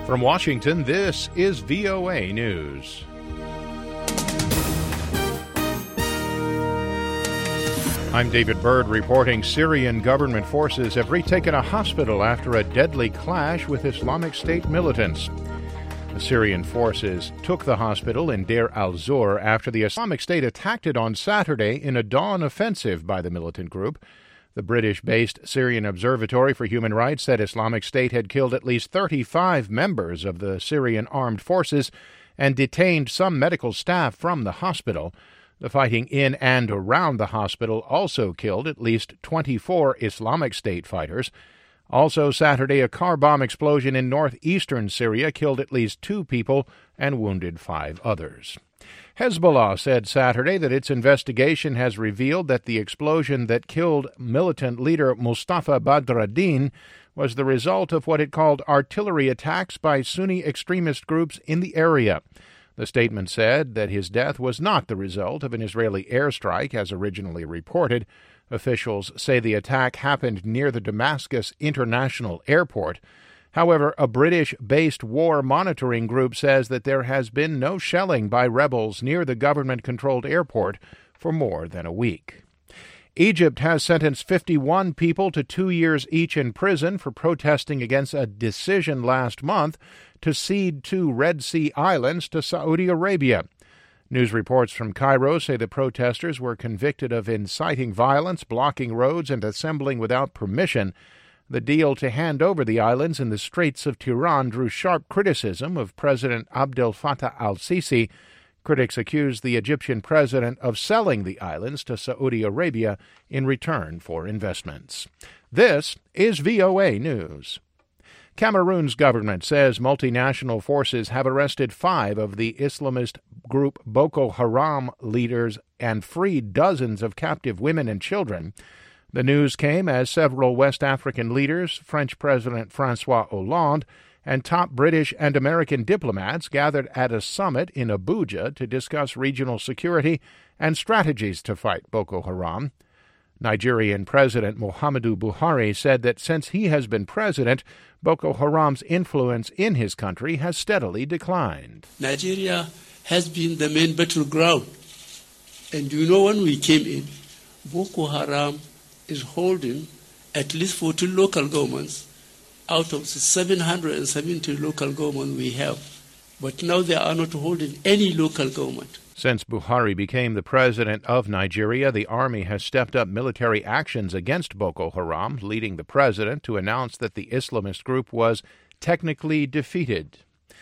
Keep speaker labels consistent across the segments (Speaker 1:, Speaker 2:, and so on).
Speaker 1: From Washington, this is VOA News. I'm David Byrd reporting Syrian government forces have retaken a hospital after a deadly clash with Islamic State militants. The Syrian forces took the hospital in Deir al-Zor after the Islamic State attacked it on Saturday in a dawn offensive by the militant group. The British-based Syrian Observatory for Human Rights said Islamic State had killed at least 35 members of the Syrian armed forces and detained some medical staff from the hospital. The fighting in and around the hospital also killed at least 24 Islamic State fighters. Also Saturday, a car bomb explosion in northeastern Syria killed at least 2 people and wounded 5 others. Hezbollah said Saturday that its investigation has revealed that the explosion that killed militant leader Mustafa Badreddin was the result of what it called artillery attacks by Sunni extremist groups in the area. The statement said that his death was not the result of an Israeli airstrike as originally reported. Officials say the attack happened near the Damascus International Airport. However, a British-based war monitoring group says that there has been no shelling by rebels near the government-controlled airport for more than a week. Egypt has sentenced 51 people to 2 years each in prison for protesting against a decision last month to cede 2 Red Sea islands to Saudi Arabia. News reports from Cairo say the protesters were convicted of inciting violence, blocking roads, and assembling without permission. The deal to hand over the islands in the Straits of Tiran drew sharp criticism of President Abdel Fattah al-Sisi. Critics accused the Egyptian president of selling the islands to Saudi Arabia in return for investments. This is VOA News. Cameroon's government says multinational forces have arrested 5 of the Islamist group Boko Haram leaders and freed dozens of captive women and children. The news came as several West African leaders, French President François Hollande, and top British and American diplomats gathered at a summit in Abuja to discuss regional security and strategies to fight Boko Haram. Nigerian President Muhammadu Buhari said that since he has been president, Boko Haram's influence in his country has steadily declined.
Speaker 2: Nigeria has been the main battleground. And when we came in, Boko Haram is holding at least 14 local governments out of the 770 local governments we have. But now they are not holding any local government.
Speaker 1: Since Buhari became the president of Nigeria, the army has stepped up military actions against Boko Haram, leading the president to announce that the Islamist group was technically defeated.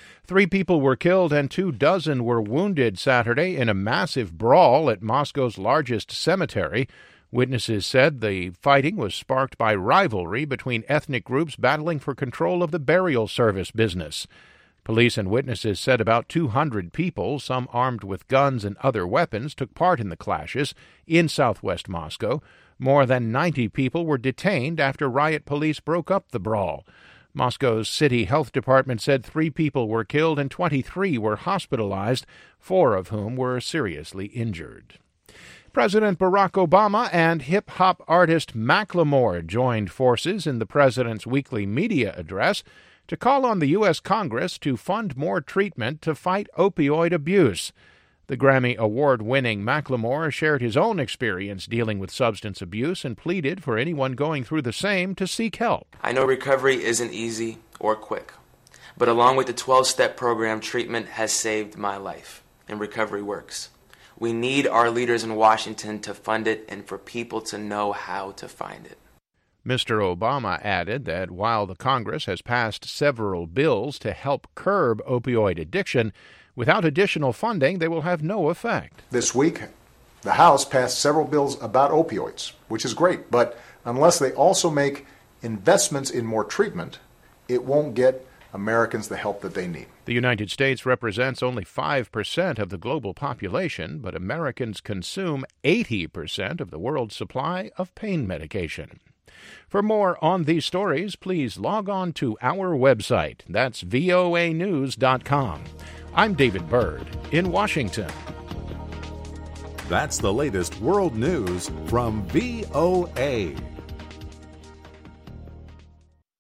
Speaker 1: 3 people were killed and 24 were wounded Saturday in a massive brawl at Moscow's largest cemetery. Witnesses said the fighting was sparked by rivalry between ethnic groups battling for control of the burial service business. Police and witnesses said about 200 people, some armed with guns and other weapons, took part in the clashes in southwest Moscow. More than 90 people were detained after riot police broke up the brawl. Moscow's city health department said 3 people were killed and 23 were hospitalized, 4 of whom were seriously injured. President Barack Obama and hip-hop artist Macklemore joined forces in the president's weekly media address to call on the U.S. Congress to fund more treatment to fight opioid abuse. The Grammy Award-winning Macklemore shared his own experience dealing with substance abuse and pleaded for anyone going through the same to seek help.
Speaker 3: I know recovery isn't easy or quick, but along with the 12-step program, treatment has saved my life, and recovery works. We need our leaders in Washington to fund it and for people to know how to find it.
Speaker 1: Mr. Obama added that while the Congress has passed several bills to help curb opioid addiction, without additional funding, they will have no effect.
Speaker 4: This week, the House passed several bills about opioids, which is great, but unless they also make investments in more treatment, it won't get Americans the help that they need.
Speaker 1: The United States represents only 5% of the global population, but Americans consume 80% of the world's supply of pain medication. For more on these stories, please log on to our website. That's voanews.com. I'm David Byrd in Washington.
Speaker 5: That's the latest world news from VOA.